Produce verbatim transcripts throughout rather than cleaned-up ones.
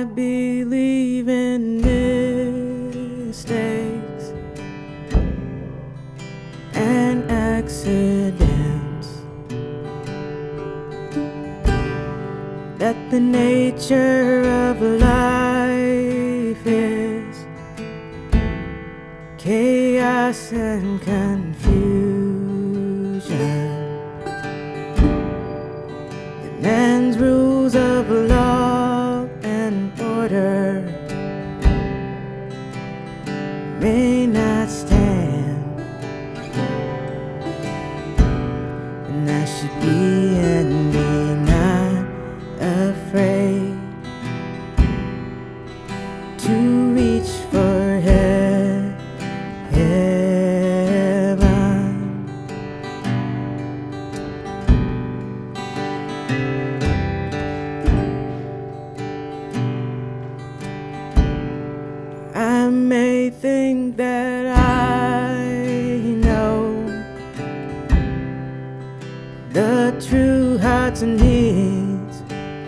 I believe in mistakes and accidents, that the nature of life is chaos and confusion. The man's rules of law and order may not stand, and I should be and be not afraid to reach for he- heaven. I may think that I know the true hearts and needs,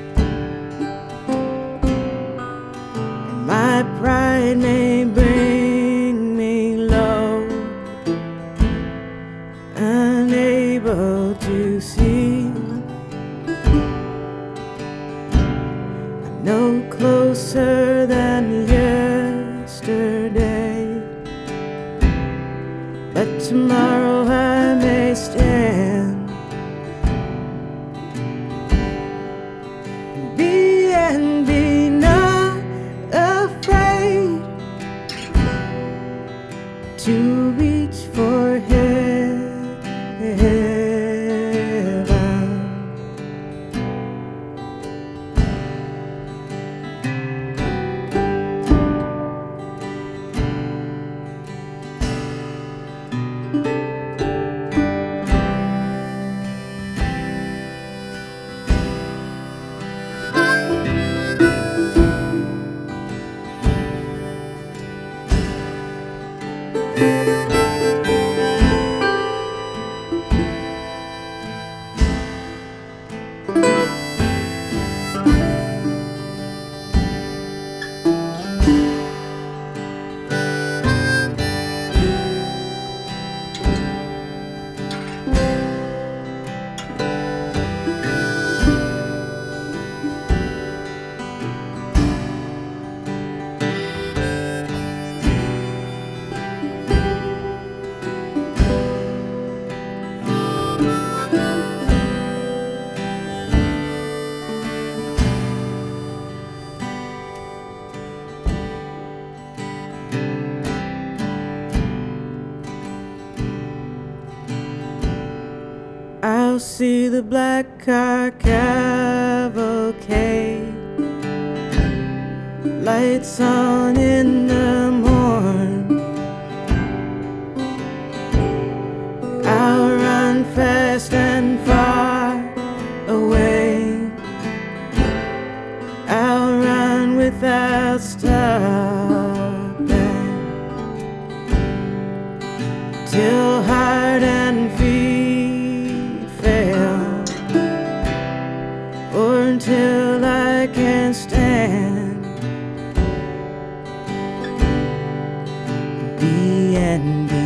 and my pride may bring me low, unable to see. I'm no closer than yesterday, but tomorrow I may stand. Be and be not afraid to reach for heaven. I'll see the black car cavalcade, lights on in the morn. I'll run fast and far away, I'll run without stopping, till heart and feet fail, or until I can stand. Be and be